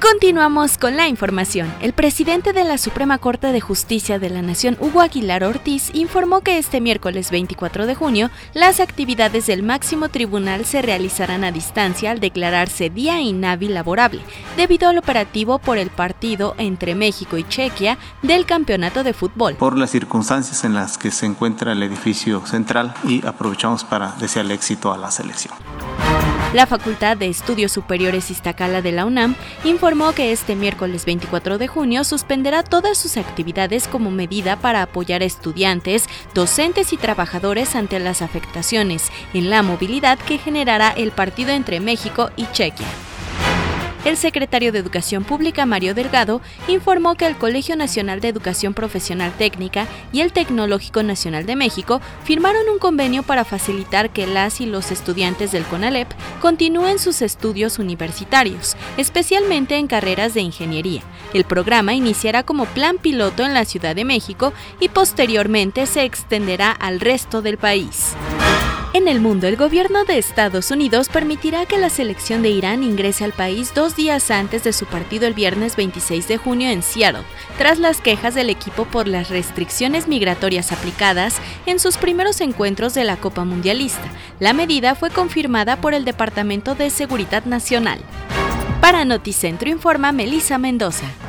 Continuamos con la información. El presidente de la Suprema Corte de Justicia de la Nación, Hugo Aguilar Ortiz, informó que este miércoles 24 de junio las actividades del máximo tribunal se realizarán a distancia al declararse día inhábil laborable, debido al operativo por el partido entre México y Chequia del campeonato de fútbol. Por las circunstancias en las que se encuentra el edificio central y aprovechamos para desearle éxito a la selección. La Facultad de Estudios Superiores Iztacala de la UNAM informó que este miércoles 24 de junio suspenderá todas sus actividades como medida para apoyar a estudiantes, docentes y trabajadores ante las afectaciones en la movilidad que generará el partido entre México y Chequia. El secretario de Educación Pública, Mario Delgado, informó que el Colegio Nacional de Educación Profesional Técnica y el Tecnológico Nacional de México firmaron un convenio para facilitar que las y los estudiantes del CONALEP continúen sus estudios universitarios, especialmente en carreras de ingeniería. El programa iniciará como plan piloto en la Ciudad de México y posteriormente se extenderá al resto del país. En el mundo, el gobierno de Estados Unidos permitirá que la selección de Irán ingrese al país 2 días antes de su partido el viernes 26 de junio en Seattle, tras las quejas del equipo por las restricciones migratorias aplicadas en sus primeros encuentros de la Copa Mundialista. La medida fue confirmada por el Departamento de Seguridad Nacional. Para Noticentro informa Melissa Mendoza.